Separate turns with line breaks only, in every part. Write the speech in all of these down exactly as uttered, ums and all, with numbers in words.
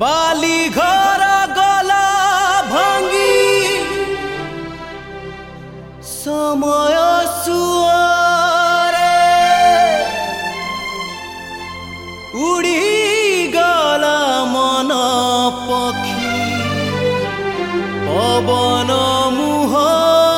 बाली घर गला भांगी समय सुआरे उड़ी गला मन पक्षी पवन मुहरे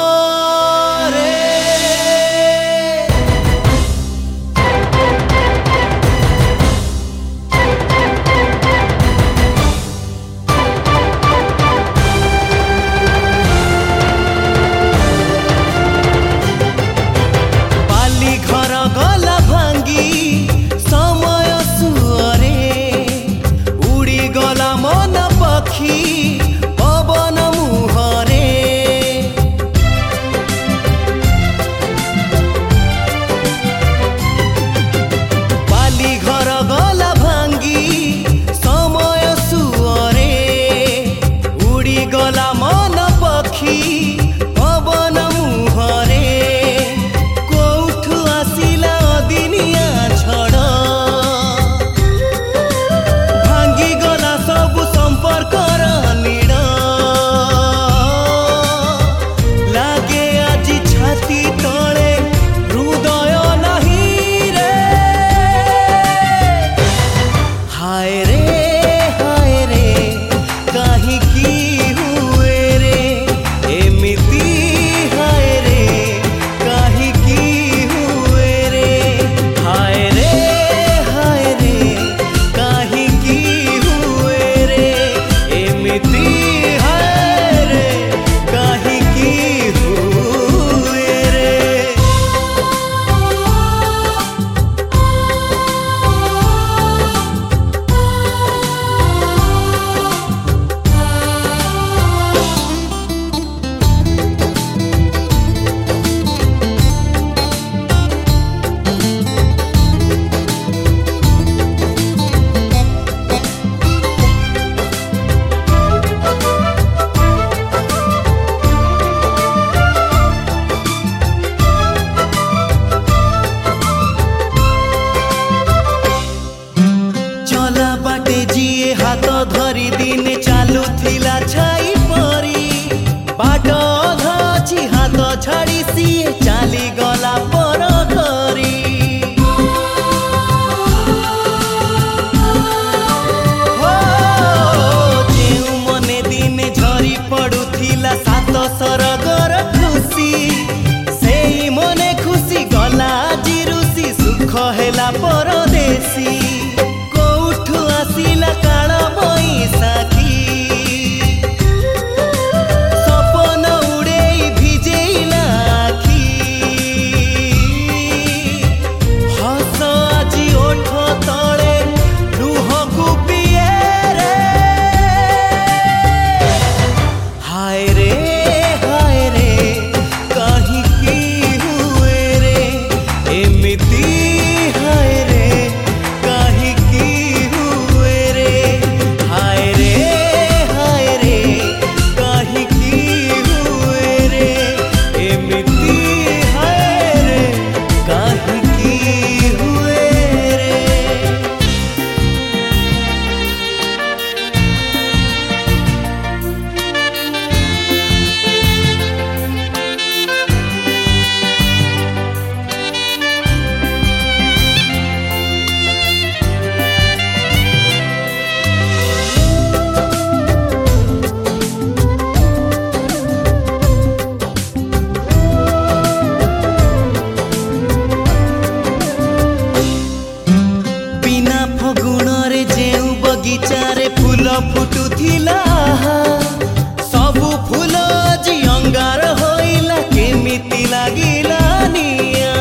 बाली घर गला भांगी समय सुअरे उड़ी गला मन पक्षी पवन मुहरे बाली घर गला भांगी समय सुअरे उड़ी गला मन पक्षी पवन मुहरे कोठु आसिला दिनिया छड़ भांगी गला सबु संपर्कर नीड़ लागे आजी छाती तले हृदय नहीं रे हाय रे हाय रे काहे की हुए रे एमिति हाय रे काहे की हुए रे हाय रे हाय रे काहे की हुए रे एमिति हाय रे काहे की हुए रे। चला बाटे जिए हाथ धरी दिने चालू थिला छाई परी बाट अधाची हाथ छाड़ी सिए चाली गला पर करी हो जेउ मने दिने झरी पड़ुथिला सात सरगर खुशी सेई मने खुशी गला आजी रुसी सुख हेला परदेसी कोठु आसिला काल बैसाखी सपन उड़ेई भिजेइला आखी हस आजी ओठ तले लुहकु पिए रे हाय रे हाय रे काहे की हुए रे एमिति हाय रे काहे की हुए रे हाय रे हाय रे काहे की हुए रे एमिति हाय रे काहे की हुए रे। बिना फगुणरे जेउ बगीचारे फूल फुटुथिला सबु फूल जी अंगार होइला केमिति लागिला निया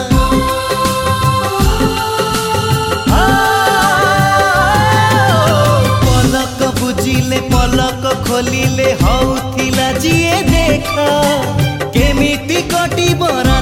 पलक बुझिले पलक खोलिले हौथिला जिए देखा केमिति कटिब